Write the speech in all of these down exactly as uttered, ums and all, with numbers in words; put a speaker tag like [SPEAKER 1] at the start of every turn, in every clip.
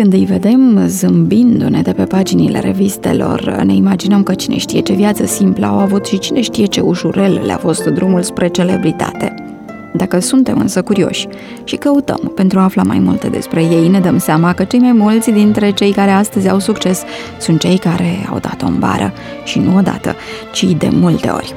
[SPEAKER 1] Când îi vedem zâmbindu-ne de pe paginile revistelor, ne imaginăm că cine știe ce viață simplă au avut și cine știe ce ușurel le-a fost drumul spre celebritate. Dacă suntem însă curioși și căutăm pentru a afla mai multe despre ei, ne dăm seama că cei mai mulți dintre cei care astăzi au succes sunt cei care au dat-o în bară și nu odată, ci de multe ori.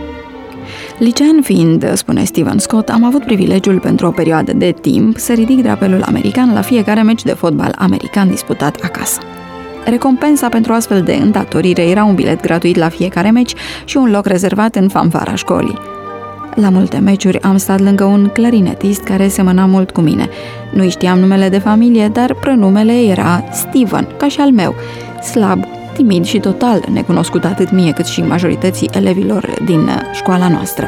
[SPEAKER 1] Licean fiind, spune Steven Scott, am avut privilegiul pentru o perioadă de timp să ridic drapelul american la fiecare meci de fotbal american disputat acasă. Recompensa pentru astfel de îndatorire era un bilet gratuit la fiecare meci și un loc rezervat în fanfara școlii. La multe meciuri am stat lângă un clarinetist care semăna mult cu mine. Nu-i știam numele de familie, dar prenumele era Steven, ca și al meu, slab, timid și total necunoscut atât mie cât și majorității elevilor din școala noastră.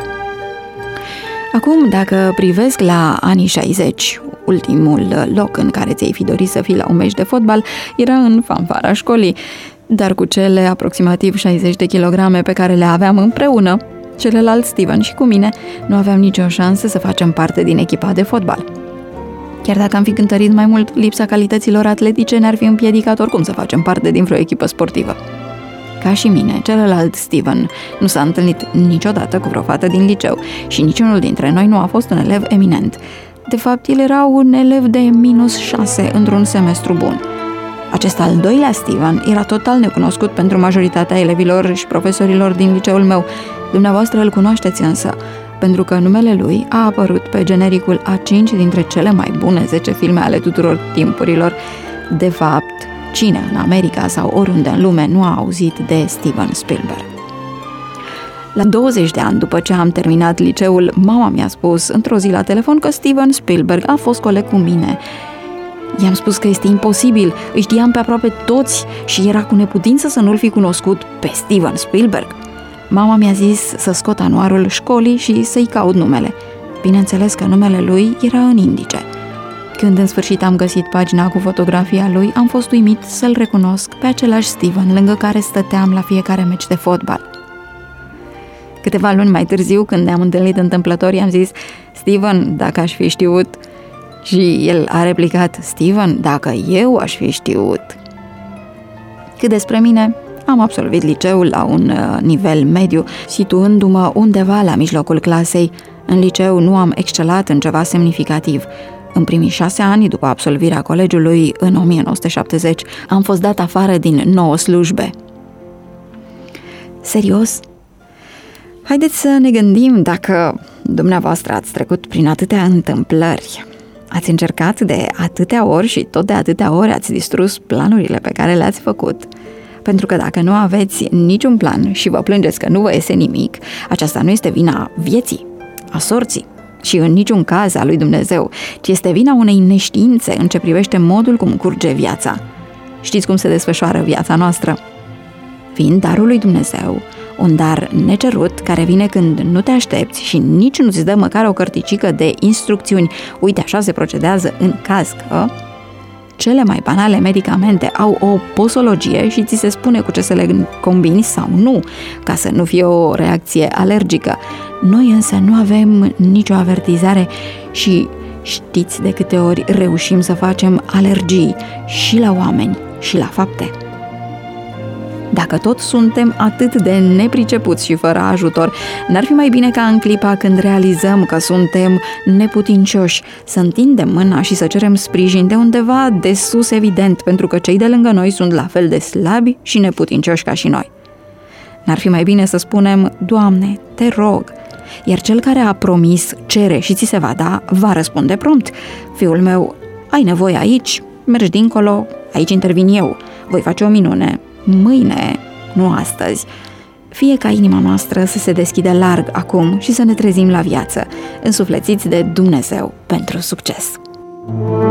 [SPEAKER 1] Acum, dacă privesc la anii șaizeci, ultimul loc în care ți-ai fi dorit să fii la un meci de fotbal era în fanfara școlii, dar cu cele aproximativ șaizeci de kilograme pe care le aveam împreună, celălalt Steven și cu mine, nu aveam nicio șansă să facem parte din echipa de fotbal. Chiar dacă am fi cântărit mai mult, lipsa calităților atletice ne-ar fi împiedicat oricum să facem parte din vreo echipă sportivă. Ca și mine, celălalt Steven nu s-a întâlnit niciodată cu vreo fată din liceu și niciunul dintre noi nu a fost un elev eminent. De fapt, el era un elev de minus șase într-un semestru bun. Acest al doilea Steven era total necunoscut pentru majoritatea elevilor și profesorilor din liceul meu. Dumneavoastră îl cunoașteți însă, pentru că numele lui a apărut pe genericul a cinci dintre cele mai bune zece filme ale tuturor timpurilor. De fapt, cine în America sau oriunde în lume nu a auzit de Steven Spielberg? La douăzeci de ani după ce am terminat liceul, mama mi-a spus într-o zi la telefon că Steven Spielberg a fost coleg cu mine. I-am spus că este imposibil, îi știam pe aproape toți și era cu neputință să nu-l fi cunoscut pe Steven Spielberg. Mama mi-a zis să scot anuarul școlii și să-i caut numele. Bineînțeles că numele lui era în indice. Când în sfârșit am găsit pagina cu fotografia lui, am fost uimit să-l recunosc pe același Steven lângă care stăteam la fiecare meci de fotbal. Câteva luni mai târziu, când ne-am întâlnit întâmplător, i-am zis: Steven, dacă aș fi știut... Și el a replicat: Steven, dacă eu aș fi știut... Cât despre mine, am absolvit liceul la un uh, nivel mediu, situându-mă undeva la mijlocul clasei. În liceu nu am excelat în ceva semnificativ. În primii șase ani, după absolvirea colegiului în o mie nouă sute șaptezeci, am fost dat afară din nouă slujbe. Serios? Haideți să ne gândim dacă dumneavoastră ați trecut prin atâtea întâmplări. Ați încercat de atâtea ori și tot de atâtea ori ați distrus planurile pe care le-ați făcut. Pentru că dacă nu aveți niciun plan și vă plângeți că nu vă iese nimic, aceasta nu este vina vieții, a sorții și în niciun caz a lui Dumnezeu, ci este vina unei neștiințe în ce privește modul cum curge viața. Știți cum se desfășoară viața noastră? Fiind darul lui Dumnezeu, un dar necerut care vine când nu te aștepți și nici nu-ți dă măcar o cărticică de instrucțiuni, uite așa se procedează în caz că... Cele mai banale medicamente au o posologie și ți se spune cu ce să le combini sau nu, ca să nu fie o reacție alergică. Noi însă nu avem nicio avertizare și știți de câte ori reușim să facem alergii și la oameni și la fapte. Dacă tot suntem atât de nepricepuți și fără ajutor, n-ar fi mai bine ca în clipa când realizăm că suntem neputincioși să întindem mâna și să cerem sprijin de undeva de sus evident, pentru că cei de lângă noi sunt la fel de slabi și neputincioși ca și noi. N-ar fi mai bine să spunem: Doamne, te rog, iar cel care a promis cere și ți se va da, va răspunde prompt: Fiul meu, ai nevoie aici, mergi dincolo, aici intervin eu, voi face o minune. Mâine, nu astăzi. Fie ca inima noastră să se deschide larg acum și să ne trezim la viață, însuflețiți de Dumnezeu pentru succes.